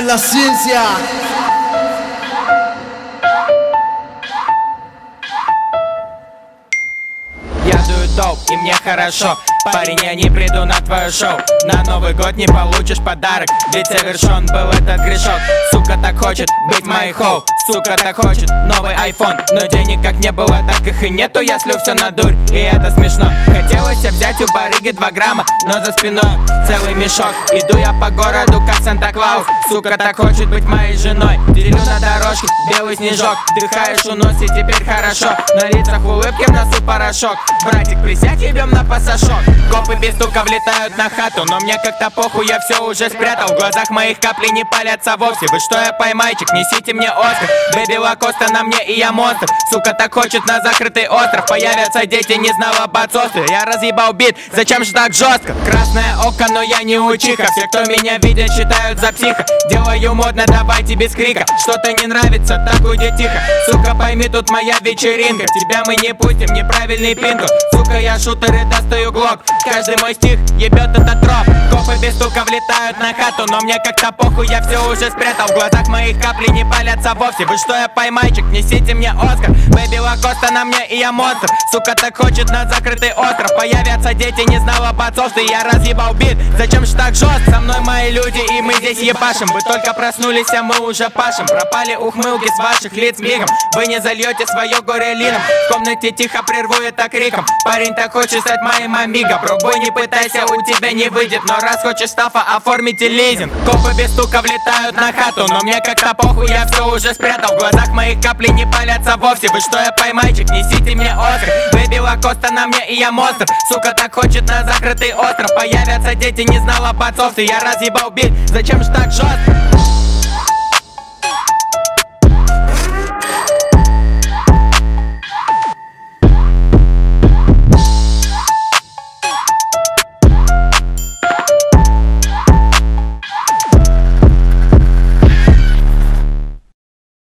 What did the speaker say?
en la ciencia. Я дую доп, и мне хорошо. Парень, я не приду на твое шоу. На Новый год не получишь подарок, ведь совершен был этот грешок. Сука так хочет быть моей хоу, сука так хочет новый iPhone. Но денег как не было, так их и нету, я слю все на дурь, и это смешно. Хотелось взять у барыги 2 грамма, но за спиной целый мешок. Иду я по городу, как Санта-Клаус. Сука так хочет быть моей женой. Делю на дорожке белый снежок. Вдыхаешь, унос, и теперь хорошо. На лицах улыбки, в носу порошок. Братик, присядь, ебем на пассажок. Копы без стука влетают на хату, но мне как-то похуй, я все уже спрятал. В глазах моих капли не палятся вовсе. Вы что, я поймайчик, несите мне Оскар. Бэби Лакоста на мне, и я монстр. Сука так хочет на закрытый остров. Появятся дети, не знала об отцовстве. Я разъебал бит, зачем же так жестко? Красное око, но я не учиха. Все, кто меня видят, считают за психа. Делаю модно, давайте без крика. Что-то не нравится, так уйди тихо. Сука, пойми, тут моя вечеринка. Тебя мы не пустим, неправильный пинку. Сука, я шутер и достаю глок. Каждый мой стих ебет этот троп. Копы без стука влетают на хату, но мне как-то похуй, я все уже спрятал. В глазах моих капли не палятся вовсе. Вы что, я поймайчик, несите мне Оскар. Бэби Лакоста на мне, и я монстр. Сука так хочет на закрытый остров. Появятся дети, не знала об отцовстве. Я разъебал бит, зачем ж так жестко? Со мной мои люди, и мы здесь ебашим. Вы только проснулись, а мы уже пашем. Пропали ухмылки с ваших лиц мигом. Вы не зальете свое горе лином. В комнате тихо прерву это криком. Парень так хочет стать моим амиго. Пробуй, не пытайся, у тебя не выйдет. Но раз хочешь стафа, оформите лизинг. Копы без стука влетают на хату, но мне как-то похуй, я все уже спрятал. В глазах моих капли не палятся вовсе. Вы что, я поймайчик, несите мне Оскар. Бэби Лакоста на мне, и я монстр. Сука так хочет на закрытый остров. Появятся дети, не знала об отцовстве. Я разъебал бит, зачем ж так жестко?